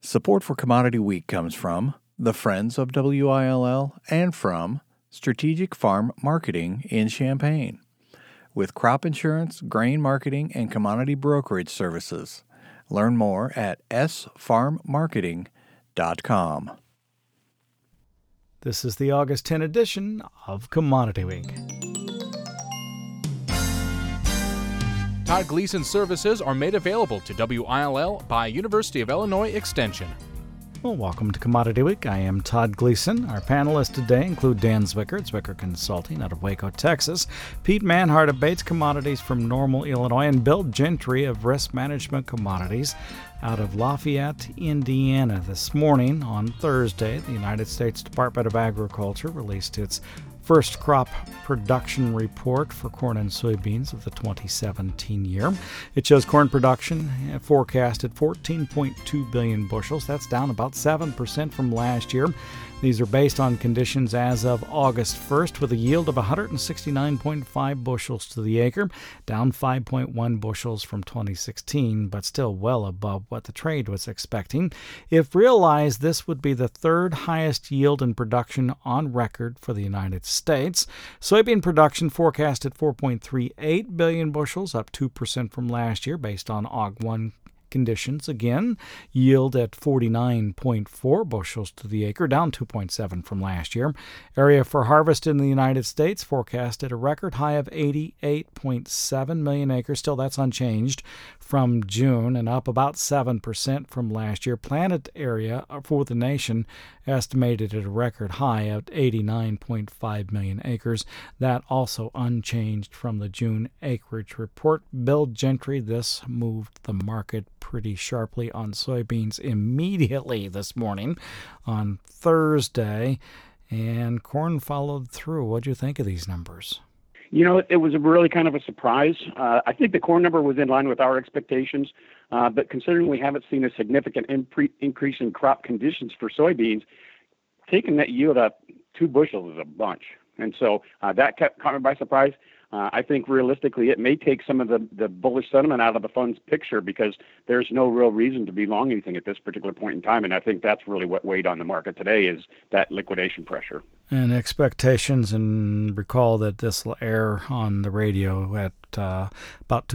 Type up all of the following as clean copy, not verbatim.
Support for Commodity Week comes from the Friends of WILL and from Strategic Farm Marketing in Champaign, with crop insurance, grain marketing, and commodity brokerage services. Learn more at sfarmmarketing.com. This is the August 10 edition of Commodity Week. Todd Gleason services are made available to WILL by University of Illinois Extension. Well, welcome to Commodity Week. I am Todd Gleason. Our panelists today include Dan Zwicker, Zwicker Consulting out of Waco, Texas, Pete Manhart of Bates Commodities from Normal, Illinois, and Bill Gentry of Risk Management Commodities out of Lafayette, Indiana. This morning, on Thursday, the United States Department of Agriculture released its first crop production report for corn and soybeans of the 2017 year. It shows corn production forecasted 14.2 billion bushels. That's down about 7% from last year. These are based on conditions as of August 1st, with a yield of 169.5 bushels to the acre, down 5.1 bushels from 2016, but still well above what the trade was expecting. If realized, this would be the third highest yield in production on record for the United States. Soybean production forecast at 4.38 billion bushels, up 2% from last year based on AUG1 conditions. Again, yield at 49.4 bushels to the acre, down 2.7 from last year. Area for harvest in the United States forecast at a record high of 88.7 million acres. Still, that's unchanged from June and up about 7% from last year. Planted area for the nation estimated at a record high of 89.5 million acres. That also unchanged from the June acreage report. Bill Gentry, this moved the market pretty sharply on soybeans immediately this morning on Thursday, and corn followed through. What do you think of these numbers? You know, it was a really kind of a surprise. I think the corn number was in line with our expectations, but considering we haven't seen a significant increase in crop conditions for soybeans, taking that yield up 2 bushels is a bunch. And so that caught me by surprise. I think realistically it may take some of the bullish sentiment out of the fund's picture because there's no real reason to be long anything at this particular point in time. And I think that's really what weighed on the market today is that liquidation pressure. And expectations, and recall that this will air on the radio at about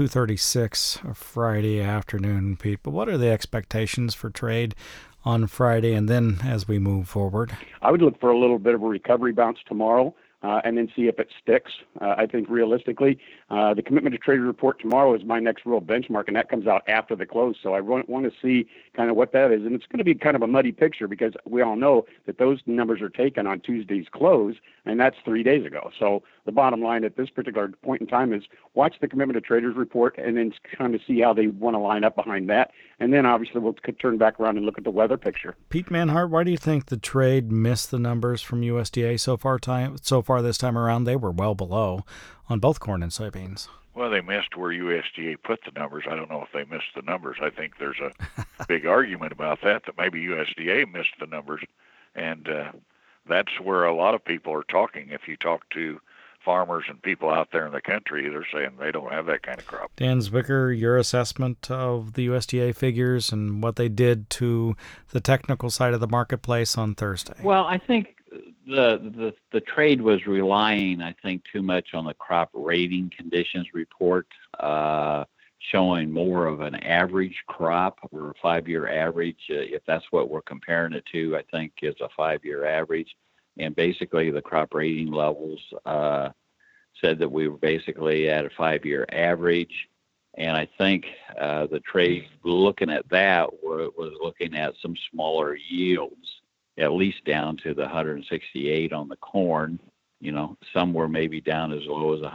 2:36 Friday afternoon, Pete. But what are the expectations for trade on Friday and then as we move forward? I would look for a little bit of a recovery bounce tomorrow. And then see if it sticks. I think realistically, the commitment to trade report tomorrow is my next real benchmark, and that comes out after the close. So I want to see kind of what that is. And it's going to be kind of a muddy picture because we all know that those numbers are taken on Tuesday's close, and that's 3 days ago. So the bottom line at this particular point in time is watch the commitment to traders report and then kind of see how they want to line up behind that. And then obviously we'll turn back around and look at the weather picture. Pete Manhart, why do you think the trade missed the numbers from USDA so far this time around? They were well below on both corn and soybeans. Well, they missed where USDA put the numbers. I don't know if they missed the numbers. I think there's a big argument about that maybe USDA missed the numbers. And that's where a lot of people are talking. If you talk to farmers and people out there in the country, they're saying they don't have that kind of crop. Dan Zwicker, your assessment of the USDA figures and what they did to the technical side of the marketplace on Thursday. Well, I think the trade was relying, I think, too much on the crop rating conditions report, showing more of an average crop or a 5-year average. If that's what we're comparing it to, I think is a 5-year average. And basically the crop rating levels said that we were basically at a 5-year average. And I think the trade looking at that was looking at some smaller yields, at least down to the 168 on the corn. You know, some were maybe down as low as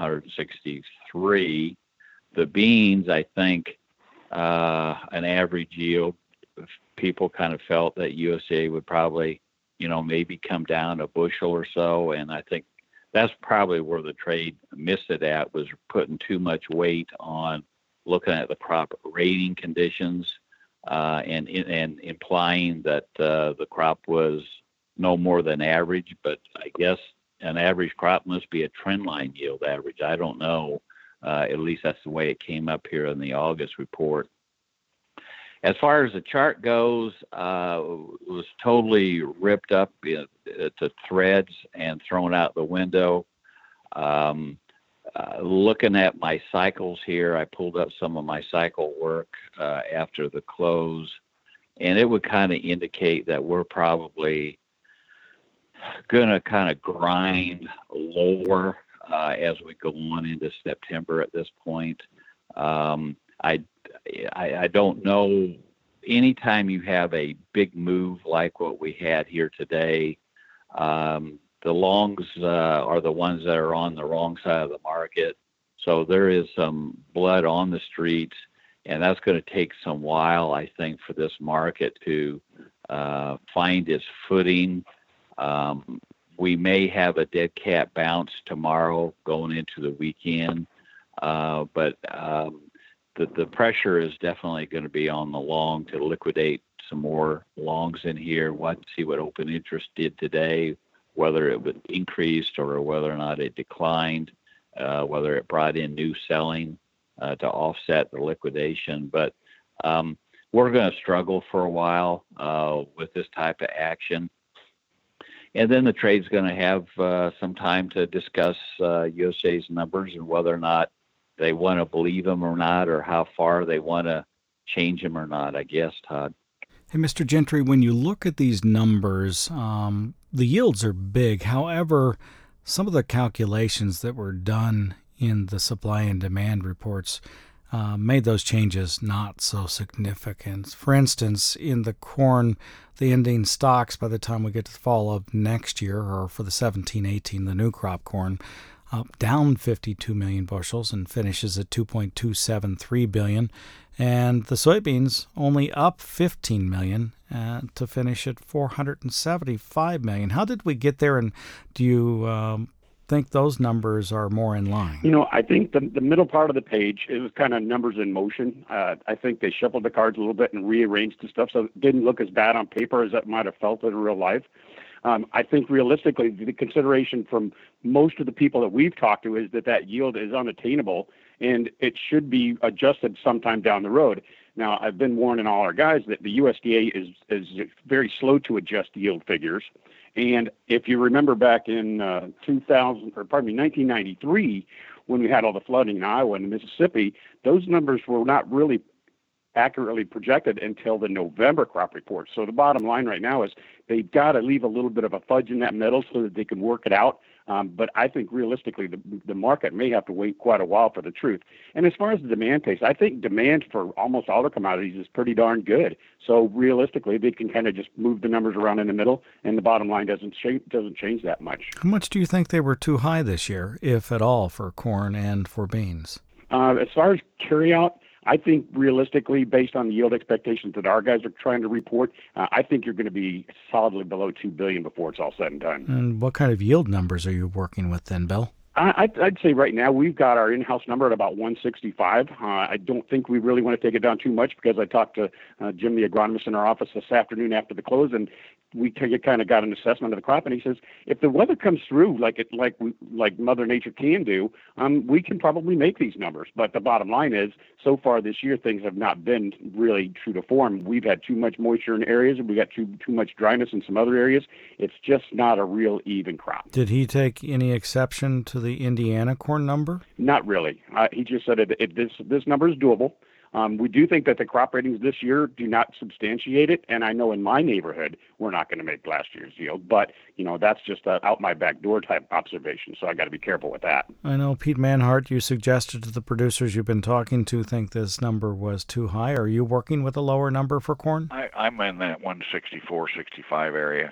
163. The beans, I think, an average yield, people kind of felt that USDA would probably, maybe come down a bushel or so. And I think that's probably where the trade missed it at, was putting too much weight on looking at the crop rating conditions and implying that the crop was no more than average. But I guess an average crop must be a trend line yield average. I don't know. At least that's the way it came up here in the August report. As far as the chart goes, it was totally ripped up to threads and thrown out the window. Looking at my cycles here, I pulled up some of my cycle work after the close, and it would kind of indicate that we're probably going to kind of grind lower as we go on into September at this point. I don't know. Anytime you have a big move like what we had here today, the longs are the ones that are on the wrong side of the market. So there is some blood on the streets, and that's going to take some while, I think, for this market to find its footing. We may have a dead cat bounce tomorrow going into the weekend, but the pressure is definitely going to be on the long to liquidate some more longs in here. We'll have to see what open interest did today, whether it would increased or whether or not it declined, whether it brought in new selling to offset the liquidation. But we're going to struggle for a while with this type of action. And then the trade's going to have some time to discuss USA's numbers and whether or not they want to believe them or not, or how far they want to change them or not, I guess, Todd. Hey, Mr. Gentry, when you look at these numbers, the yields are big. However, some of the calculations that were done in the supply and demand reports made those changes not so significant. For instance, in the corn, the ending stocks by the time we get to the fall of next year, or for the 17-18, the new crop corn, down 52 million bushels and finishes at 2.273 billion. And the soybeans only up 15 million to finish at 475 million. How did we get there, and do you think those numbers are more in line? I think the middle part of the page, it was kind of numbers in motion. I think they shuffled the cards a little bit and rearranged the stuff so it didn't look as bad on paper as it might have felt in real life. I think realistically, the consideration from most of the people that we've talked to is that yield is unattainable and it should be adjusted sometime down the road. Now, I've been warning all our guys that the USDA is very slow to adjust yield figures. And if you remember back in 1993, when we had all the flooding in Iowa and Mississippi, those numbers were not really accurately projected until the November crop report. So the bottom line right now is they've got to leave a little bit of a fudge in that middle so that they can work it out. But I think realistically, the market may have to wait quite a while for the truth. And as far as the demand case, I think demand for almost all the commodities is pretty darn good. So realistically, they can kind of just move the numbers around in the middle, and the bottom line doesn't change that much. How much do you think they were too high this year, if at all, for corn and for beans? As far as carryout, I think realistically, based on the yield expectations that our guys are trying to report, I think you're going to be solidly below $2 billion before it's all said and done. And what kind of yield numbers are you working with then, Bill? I'd say right now we've got our in-house number at about 165. I don't think we really want to take it down too much because I talked to Jim, the agronomist in our office this afternoon after the close, and we kind of got an assessment of the crop, and he says if the weather comes through like Mother Nature can do, we can probably make these numbers. But the bottom line is, so far this year things have not been really true to form. We've had too much moisture in areas, and we got too much dryness in some other areas. It's just not a real even crop. Did he take any exception to the Indiana corn number? Not really. He just said this number is doable. We do think that the crop ratings this year do not substantiate it, and I know in my neighborhood we're not going to make last year's yield, but that's just a out my back door type observation, so I got to be careful with that. I know, Pete Manhart, you suggested to the producers you've been talking to think this number was too high. Are you working with a lower number for corn? I'm in that 164, 65 area.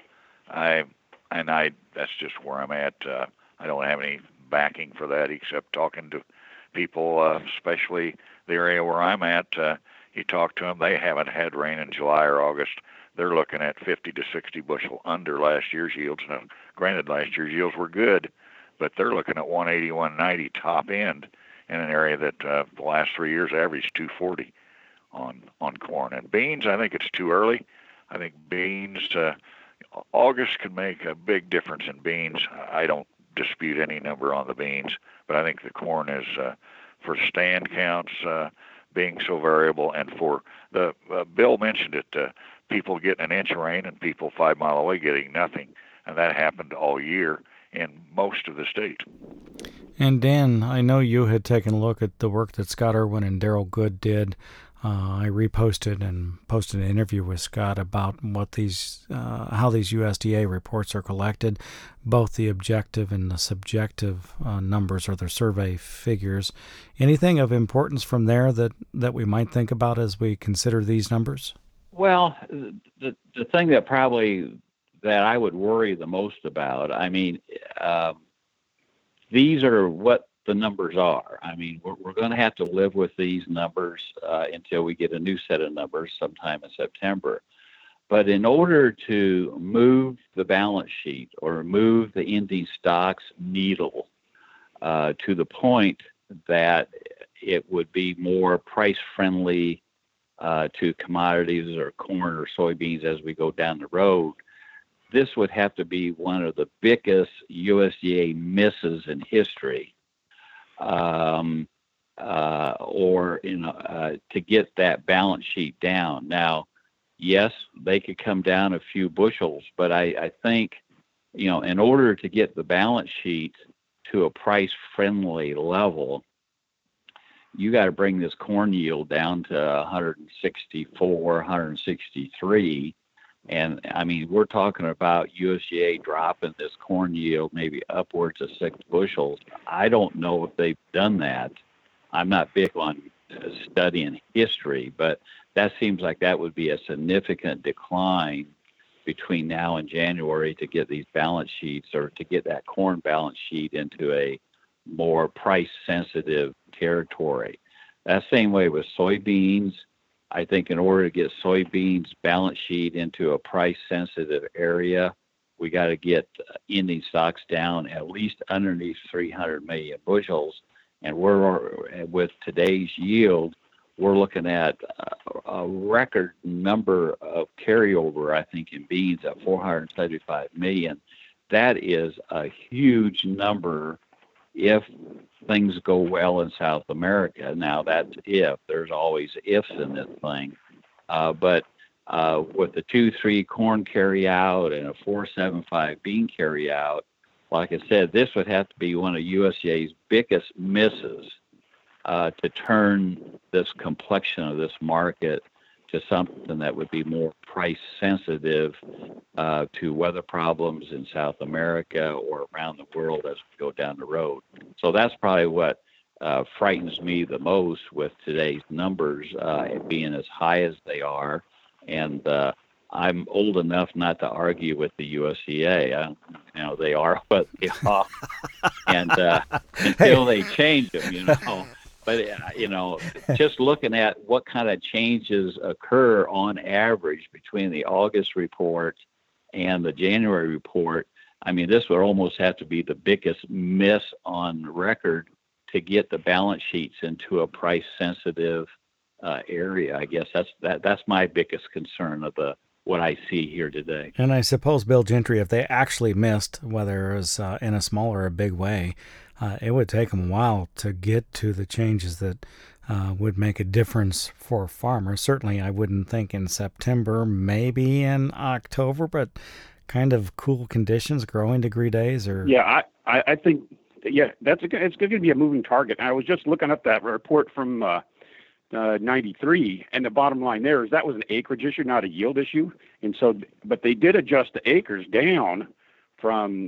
That's just where I'm at. I don't have any backing for that except talking to people, especially the area where I'm at. You talk to them, they haven't had rain in July or August. They're looking at 50 to 60 bushel under last year's yields. Now, granted, last year's yields were good, but they're looking at 180, 190 top end in an area that the last 3 years averaged 240 on corn. And beans, I think it's too early. I think beans, August can make a big difference in beans. I don't dispute any number on the beans, but I think the corn is, for stand counts, being so variable, and for the Bill mentioned it, people getting an inch of rain and people 5 mile away getting nothing, and that happened all year in most of the state. And Dan, I know you had taken a look at the work that Scott Irwin and Daryl Good did. I reposted and posted an interview with Scott about what how these USDA reports are collected, both the objective and the subjective numbers or their survey figures. Anything of importance from there that we might think about as we consider these numbers? Well, the thing that I would worry the most about, these are what the numbers are. I mean, we're going to have to live with these numbers until we get a new set of numbers sometime in September. But in order to move the balance sheet or move the ending stocks needle to the point that it would be more price friendly to commodities or corn or soybeans as we go down the road, this would have to be one of the biggest USDA misses in history. To get that balance sheet down. Now, yes, they could come down a few bushels, but I think, in order to get the balance sheet to a price-friendly level, you got to bring this corn yield down to 164, 163. And we're talking about USDA dropping this corn yield maybe upwards of 6 bushels. I don't know if they've done that. I'm not big on studying history, but that seems like that would be a significant decline between now and January to get these balance sheets or to get that corn balance sheet into a more price-sensitive territory. That same way with soybeans. I think in order to get soybeans balance sheet into a price-sensitive area, we got to get ending stocks down at least underneath 300 million bushels. And with today's yield, we're looking at a record number of carryover, I think, in beans at 475 million. That is a huge number if things go well in South America. Now, that's if. There's always ifs in this thing. But with the 2.3 corn carryout and a 4.75 bean carryout, like I said, this would have to be one of USDA's biggest misses to turn this complexion of this market to something that would be more price sensitive to weather problems in South America or around the world as we go down the road. So that's probably what frightens me the most with today's numbers being as high as they are. And I'm old enough not to argue with the USDA. They are what they are, and until they change them, But, just looking at what kind of changes occur on average between the August report and the January report, this would almost have to be the biggest miss on record to get the balance sheets into a price-sensitive area. I guess that's my biggest concern of what I see here today. And I suppose, Bill Gentry, if they actually missed, whether it was in a small or a big way, it would take them a while to get to the changes that would make a difference for farmers. Certainly, I wouldn't think in September, maybe in October, but kind of cool conditions, growing degree days, or I think it's going to be a moving target. I was just looking up that report from 93, and the bottom line there is that was an acreage issue, not a yield issue. And so, but they did adjust the acres down from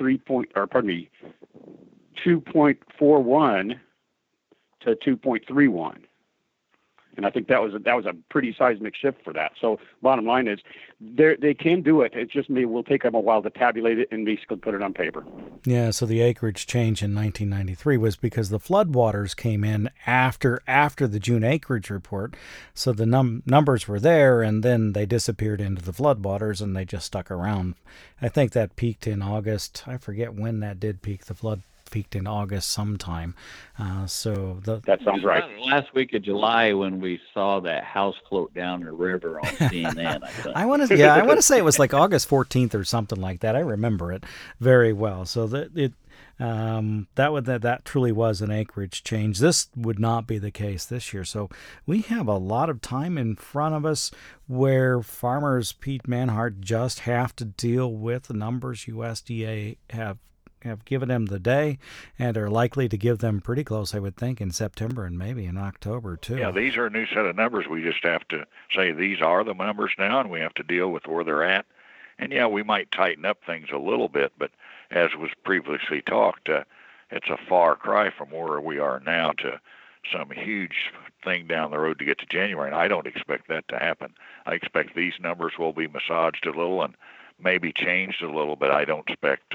2.41 to 2.31. And I think that was a pretty seismic shift for that. So bottom line is they can do it. It just will take them a while to tabulate it and basically put it on paper. Yeah, so the acreage change in 1993 was because the floodwaters came in after the June acreage report. So the numbers were there, and then they disappeared into the floodwaters, and they just stuck around. I think that peaked in August. I forget when that did peak. The flood peaked in August sometime. That sounds right. Last week of July when we saw that house float down the river on CNN. I think. I want to say it was like August 14th or something like that. I remember it very well. So That truly was an acreage change. This would not be the case this year. So we have a lot of time in front of us where farmers, Pete Manhart, just have to deal with the numbers USDA have given them the day, and are likely to give them pretty close, I would think, in September and maybe in October too. Yeah, these are a new set of numbers. We just have to say these are the numbers now, and we have to deal with where they're at. And yeah, we might tighten up things a little bit, but as was previously talked, it's a far cry from where we are now to some huge thing down the road to get to January, and I don't expect that to happen. I expect these numbers will be massaged a little and maybe changed a little, but I don't expect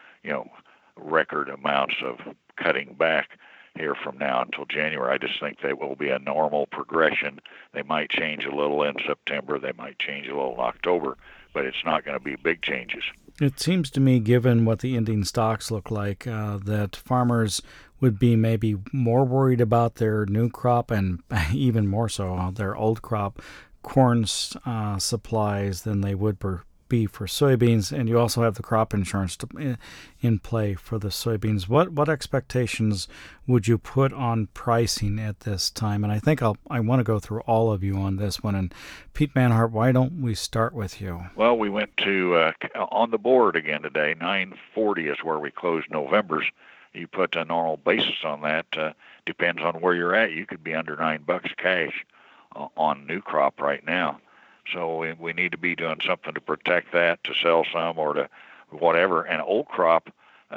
record amounts of cutting back here from now until January. I just think they will be a normal progression. They might change a little in September, they might change a little in October, but it's not going to be big changes. It seems to me, given what the ending stocks look like, that farmers would be maybe more worried about their new crop and even more so their old crop corn supplies than they would be for soybeans. And you also have the crop insurance in play for the soybeans. What expectations would you put on pricing at this time? And I think I want to go through all of you on this one. And Pete Manhart, why don't we start with you? Well, we went to on the board again today. 940 is where we closed November's. You put a normal basis on that. Depends on where you're at. You could be under $9 cash on new crop right now. So we need to be doing something to protect that, to sell some or to whatever. And old crop,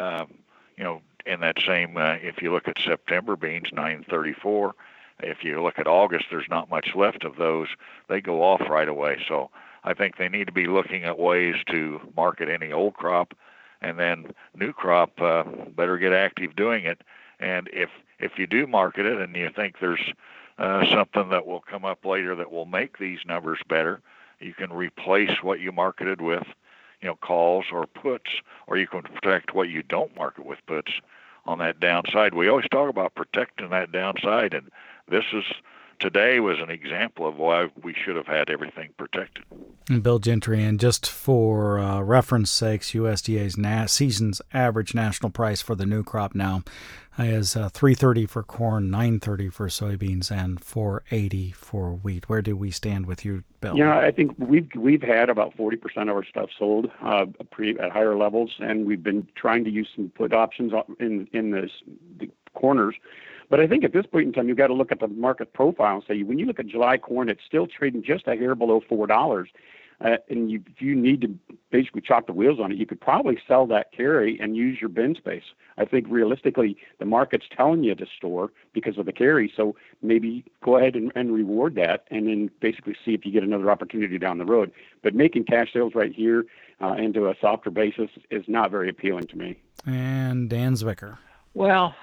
in that same, if you look at September beans, 934. If you look at August, there's not much left of those. They go off right away. So I think they need to be looking at ways to market any old crop. And then new crop, better get active doing it. And if you do market it and you think there's something that will come up later that will make these numbers better, you can replace what you marketed with, calls or puts, or you can protect what you don't market with puts on that downside. We always talk about protecting that downside, and today was an example of why we should have had everything protected. And Bill Gentry, and just for reference sakes, USDA's season's average national price for the new crop now is $3.30 for corn, $9.30 for soybeans, and $4.80 for wheat. Where do we stand with you, Bill? Yeah, I think we've had about 40% of our stuff sold at higher levels, and we've been trying to use some put options in the corners. But I think at this point in time, you've got to look at the market profile and say, when you look at July corn, it's still trading just a hair below $4. And if you need to basically chalk the wheels on it, you could probably sell that carry and use your bin space. I think realistically, the market's telling you to store because of the carry. So maybe go ahead and reward that and then basically see if you get another opportunity down the road. But making cash sales right here into a softer basis is not very appealing to me. And Dan Zwicker. Well,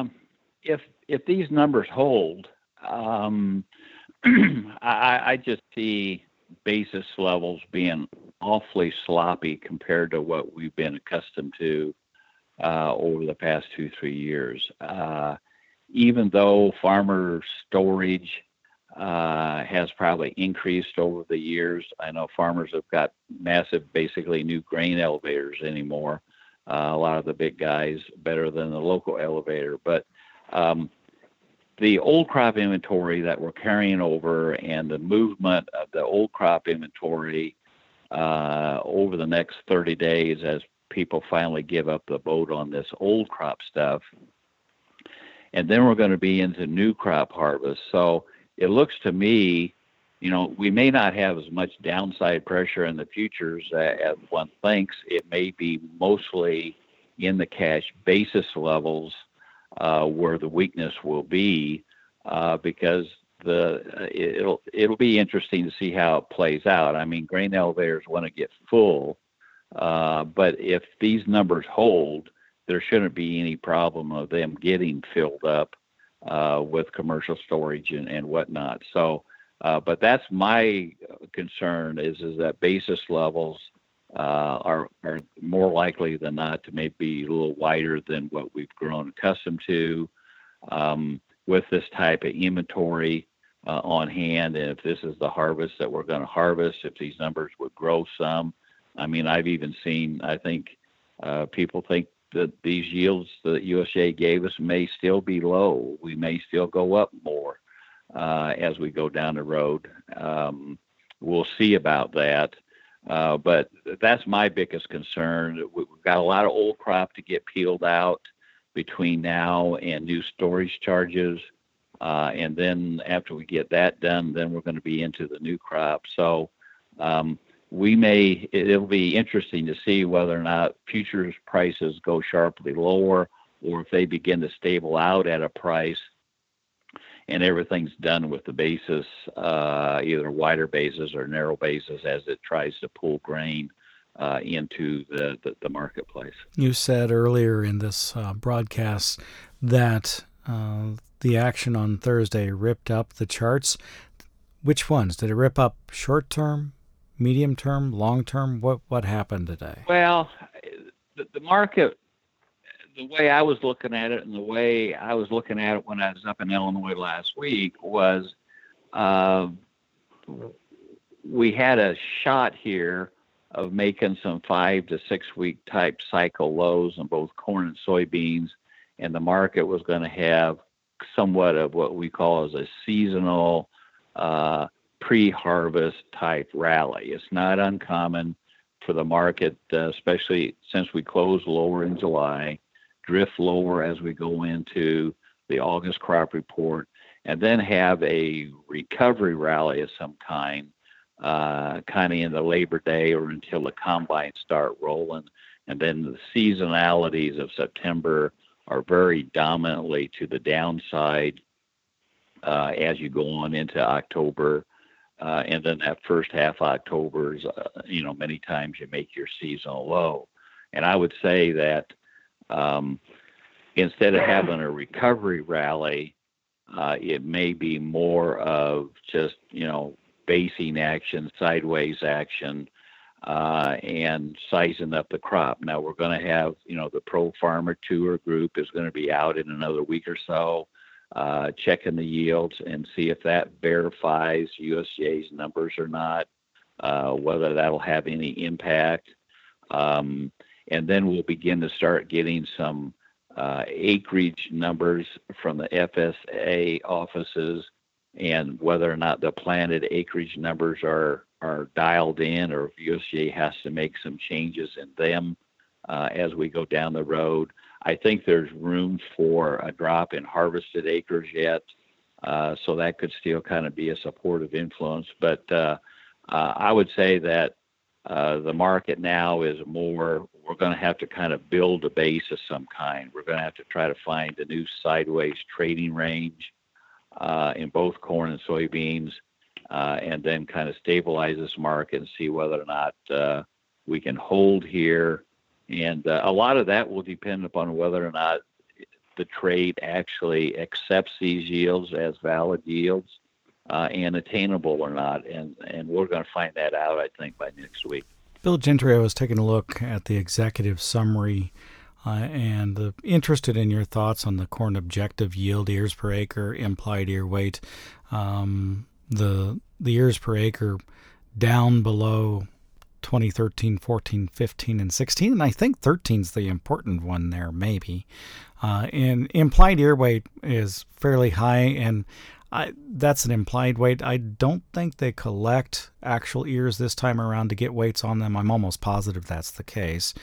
if these numbers hold, I just see basis levels being awfully sloppy compared to what we've been accustomed to over the past 2-3 years. Even though farmer storage has probably increased over the years, I know farmers have got massive, basically new grain elevators anymore. A lot of the big guys better than the local elevator, but the old crop inventory that we're carrying over and the movement of the old crop inventory over the next 30 days as people finally give up the boat on this old crop stuff. And then we're going to be into new crop harvest. So it looks to me, we may not have as much downside pressure in the futures as one thinks. It may be mostly in the cash basis levels where the weakness will be, because it'll be interesting to see how it plays out. I mean, grain elevators want to get full, but if these numbers hold, there shouldn't be any problem of them getting filled up with commercial storage and whatnot. So, but that's my concern is that basis levels are more likely than not to maybe be a little wider than what we've grown accustomed to with this type of inventory on hand. And if this is the harvest that we're going to harvest, if these numbers would grow some, I mean, I've even seen, I think people think these yields that USDA gave us may still be low. We may still go up more as we go down the road. We'll see about that. But that's my biggest concern. We've got a lot of old crop to get peeled out between now and new storage charges. And then after we get that done, then we're going to be into the new crop. So it'll be interesting to see whether or not futures prices go sharply lower, or if they begin to stable out at a price and everything's done with the basis, either wider basis or narrow basis, as it tries to pull grain into the marketplace. You said earlier in this broadcast that the action on Thursday ripped up the charts. Which ones? Did it rip up short term, medium term, long term? What happened today? Well, the market, the way I was looking at it and the way I was looking at it when I was up in Illinois last week was we had a shot here of making some 5 to 6 week type cycle lows on both corn and soybeans, and the market was going to have somewhat of what we call as a seasonal pre-harvest type rally. It's not uncommon for the market, especially since we close lower in July, drift lower as we go into the August crop report, and then have a recovery rally of some kind of in the Labor Day or until the combines start rolling. And then the seasonalities of September are very dominantly to the downside as you go on into October. And then that first half of October is, many times you make your seasonal low. And I would say that instead of having a recovery rally, it may be more of just, basing action, sideways action, and sizing up the crop. Now we're going to have, the Pro Farmer Tour group is going to be out in another week or so, checking the yields and see if that verifies USDA's numbers or not, whether that'll have any impact. And then we'll begin to start getting some acreage numbers from the FSA offices, and whether or not the planted acreage numbers are dialed in, or if USDA has to make some changes in them as we go down the road. I think there's room for a drop in harvested acres yet, so that could still kind of be a supportive influence. But I would say that the market now is more, we're going to have to kind of build a base of some kind. We're going to have to try to find a new sideways trading range in both corn and soybeans, and then kind of stabilize this market and see whether or not we can hold here. And a lot of that will depend upon whether or not the trade actually accepts these yields as valid yields and attainable or not. And we're going to find that out, I think, by next week. Bill Gentry, I was taking a look at the executive summary and interested in your thoughts on the corn objective yield, ears per acre, implied ear weight. The ears per acre down below 2013, 14, 15, and 16, and I think 13's the important one there, maybe. And implied ear weight is fairly high, and that's an implied weight. I don't think they collect actual ears this time around to get weights on them. I'm almost positive that's the case.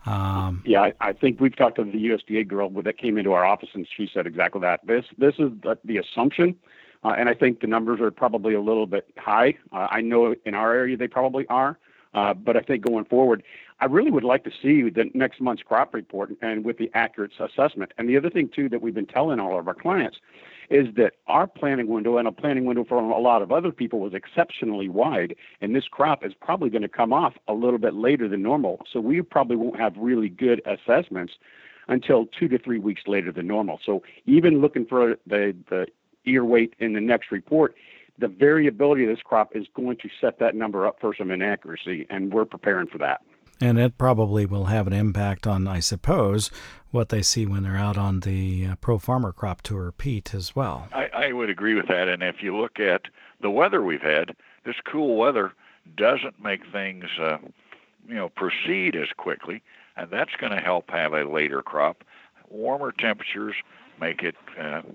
I think we've talked to the USDA girl that came into our office, and she said exactly that. This is the assumption, and I think the numbers are probably a little bit high. I know in our area they probably are. But I think going forward, I really would like to see the next month's crop report and with the accurate assessment. And the other thing, too, that we've been telling all of our clients is that our planting window and a planting window for a lot of other people was exceptionally wide. And this crop is probably going to come off a little bit later than normal. So we probably won't have really good assessments until 2 to 3 weeks later than normal. So even looking for the ear weight in the next report, the variability of this crop is going to set that number up for some inaccuracy, and we're preparing for that. And it probably will have an impact on, I suppose, what they see when they're out on the Pro Farmer Crop Tour, Pete, as well. I would agree with that. And if you look at the weather we've had, this cool weather doesn't make things proceed as quickly, and that's going to help have a later crop. Warmer temperatures make it,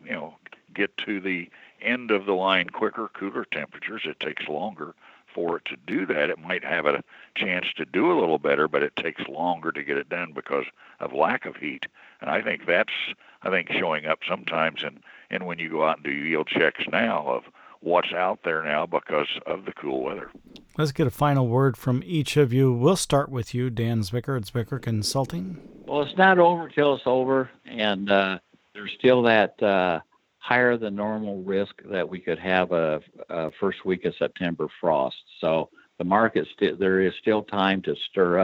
get to the end of the line quicker. Cooler temperatures, it takes longer for it to do that. It might have a chance to do a little better, but it takes longer to get it done because of lack of heat. And I think that's showing up sometimes in when you go out and do yield checks now of what's out there now because of the cool weather. Let's get a final word from each of you. We'll start with you, Dan Zwicker at Zwicker Consulting. Well, it's not over till it's over, and there's still that higher than normal risk that we could have a first week of September frost. So the market there is still time to stir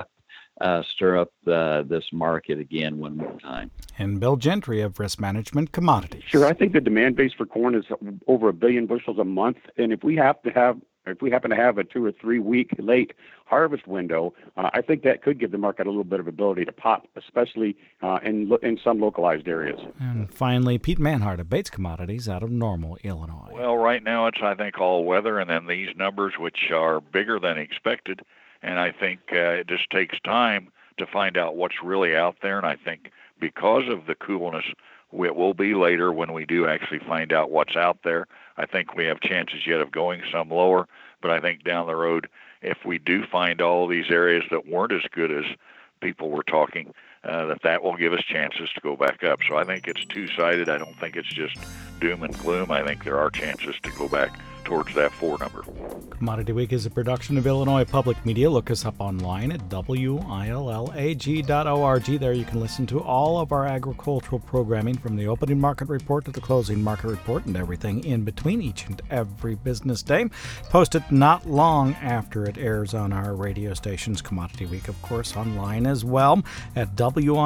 up this market again one more time. And Bill Gentry of Risk Management Commodities. Sure, I think the demand base for corn is over 1 billion bushels a month, and if we happen to have a 2 or 3 week late harvest window, I think that could give the market a little bit of ability to pop, especially in some localized areas. And finally, Pete Manhart of Bates Commodities out of Normal, Illinois. Well, right now it's, I think, all weather, and then these numbers, which are bigger than expected, and I think it just takes time to find out what's really out there, and I think because of the coolness, it will be later when we do actually find out what's out there. I think we have chances yet of going some lower, but I think down the road, if we do find all these areas that weren't as good as people were talking, that will give us chances to go back up. So I think it's two-sided. I don't think it's just doom and gloom. I think there are chances to go back towards that 4 number. Commodity Week is a production of Illinois Public Media. Look us up online at willag.org. There you can listen to all of our agricultural programming from the opening market report to the closing market report and everything in between each and every business day. Posted not long after it airs on our radio stations. Commodity Week, of course, online as well at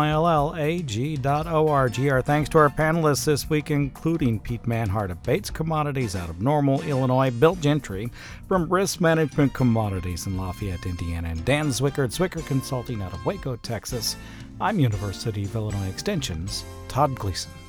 willag.org. Our thanks to our panelists this week, including Pete Manhart of Bates Commodities out of Normal, Illinois, Bill Gentry from Risk Management Commodities in Lafayette, Indiana, and Dan Zwicker at Zwicker Consulting out of Waco, Texas. I'm University of Illinois Extension's Todd Gleason.